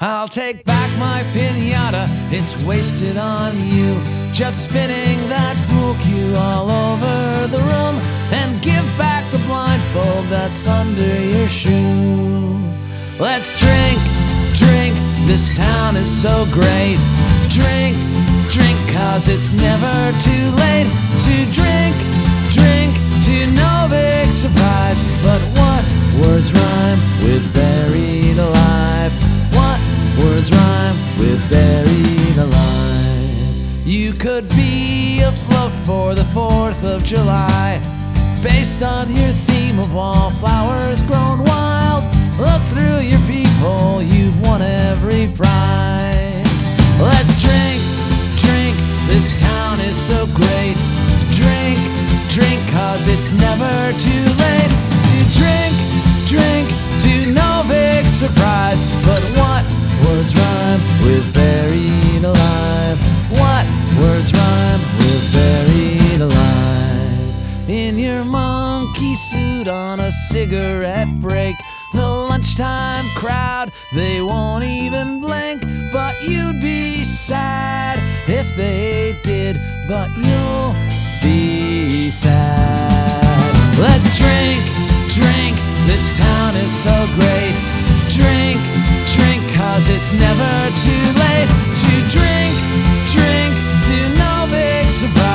I'll take back my pinata, it's wasted on you. Just spinning that pool cue all over the room, and give back the blindfold that's under your shoe. Let's drink, drink, this town is so great. Drink, drink, cause it's never too late to drink, drink, to no big surprise. But what words rhyme with buried alive? What words rhyme with buried alive? You could be afloat for the 4th of July, based on your theme of wallflowers grown wild. Look through your peephole, you've won every prize. Let's drink, drink, this town is so great. Drink, drink, cause it's never too late to drink, drink, to no big surprise. But what words rhyme with buried alive? What words rhyme with buried alive? In your monkey suit on a cigarette break, the lunchtime crowd, they won't even blink. But you'd be sad if they did, but you'll be sad. Let's drink, drink, this town is so great. Drink, drink, cause it's never too late to drink, drink, to no big surprise.